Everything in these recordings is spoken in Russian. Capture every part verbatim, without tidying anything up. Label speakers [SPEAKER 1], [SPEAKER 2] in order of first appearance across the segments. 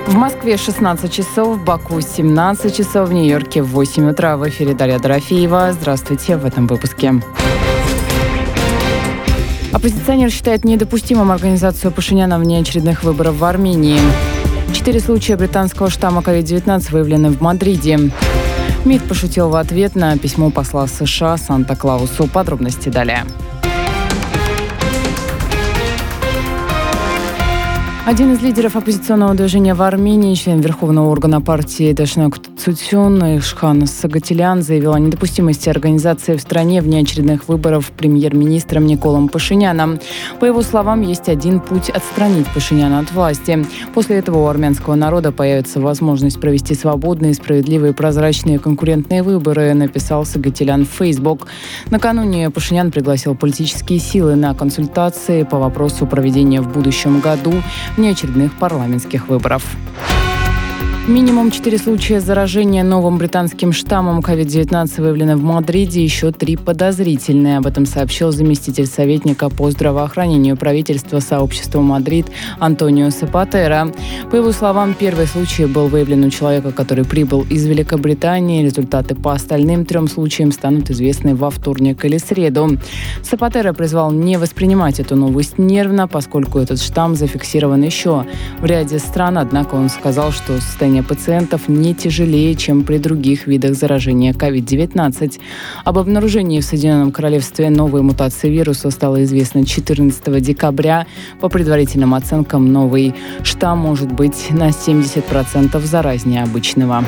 [SPEAKER 1] В Москве шестнадцать часов, в Баку семнадцать часов, в Нью-Йорке восемь утра. В эфире Дарья Дорофеева. Здравствуйте в этом выпуске. Оппозиционер считает недопустимым организацию Пашиняна внеочередных выборов в Армении. Четыре случая британского штамма ковид девятнадцать выявлены в Мадриде. МИД пошутил в ответ на письмо посла США Санта-Клаусу. Подробности далее. Один из лидеров оппозиционного движения в Армении, член Верховного органа партии Дашнак Цутюн Ишхан Сагатилян, заявил о недопустимости организации в стране внеочередных выборов премьер-министром Николом Пашиняном. По его словам, есть один путь отстранить Пашиняна от власти. После этого у армянского народа появится возможность провести свободные, справедливые, прозрачные конкурентные выборы, написал Сагатилян в Facebook. Накануне Пашинян пригласил политические силы на консультации по вопросу проведения в будущем году внеочередных парламентских выборов. Минимум четыре случая заражения новым британским штаммом ковид девятнадцать выявлены в Мадриде, еще три подозрительные. Об этом сообщил заместитель советника по здравоохранению правительства сообщества Мадрид Антонио Сапатера. По его словам, первый случай был выявлен у человека, который прибыл из Великобритании. Результаты по остальным трем случаям станут известны во вторник или среду. Сапатера призвал не воспринимать эту новость нервно, поскольку этот штамм зафиксирован еще в ряде стран. Однако он сказал, что состояние пациентов не тяжелее, чем при других видах заражения ковид девятнадцать. Об обнаружении в Соединенном Королевстве новой мутации вируса стало известно четырнадцатого декабря. По предварительным оценкам, новый штамм может быть на семьдесят процентов заразнее обычного.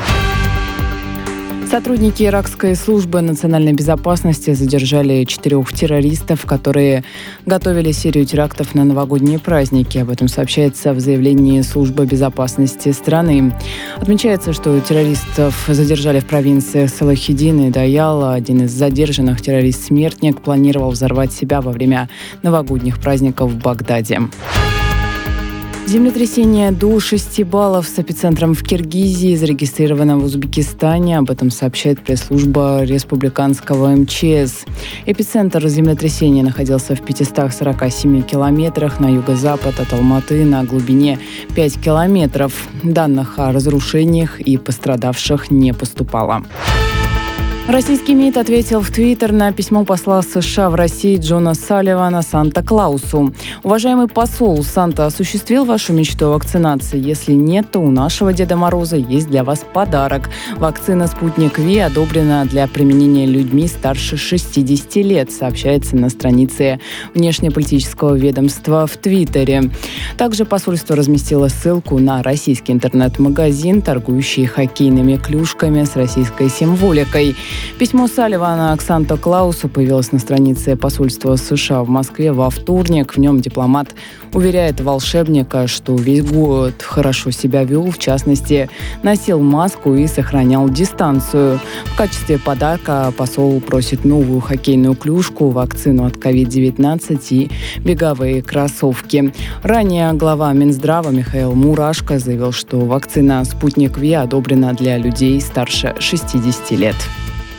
[SPEAKER 1] Сотрудники иракской службы национальной безопасности задержали четырех террористов, которые готовили серию терактов на новогодние праздники. Об этом сообщается в заявлении службы безопасности страны. Отмечается, что террористов задержали в провинциях Салахидин и Даяла. Один из задержанных, террорист-смертник, планировал взорвать себя во время новогодних праздников в Багдаде. Землетрясение до шести баллов с эпицентром в Киргизии зарегистрировано в Узбекистане. Об этом сообщает пресс-служба республиканского эм че эс. Эпицентр землетрясения находился в пятистах сорока семи километрах на юго-запад от Алматы на глубине пяти километров. Данных о разрушениях и пострадавших не поступало. Российский МИД ответил в Твиттер на письмо посла США в России Джона Салливана Санта-Клаусу. Уважаемый посол, Санта осуществил вашу мечту о вакцинации? Если нет, то у нашего Деда Мороза есть для вас подарок. Вакцина «Спутник Ви» одобрена для применения людьми старше шестидесяти лет, сообщается на странице внешнеполитического ведомства в Твиттере. Также посольство разместило ссылку на российский интернет-магазин, торгующий хоккейными клюшками с российской символикой. Письмо Салливана к Санта-Клаусу появилось на странице посольства США в Москве во вторник. В нем дипломат уверяет волшебника, что весь год хорошо себя вел, в частности, носил маску и сохранял дистанцию. В качестве подарка посол просит новую хоккейную клюшку, вакцину от ковид девятнадцать и беговые кроссовки. Ранее глава Минздрава Михаил Мурашко заявил, что вакцина «Спутник Ви» одобрена для людей старше шестидесяти лет.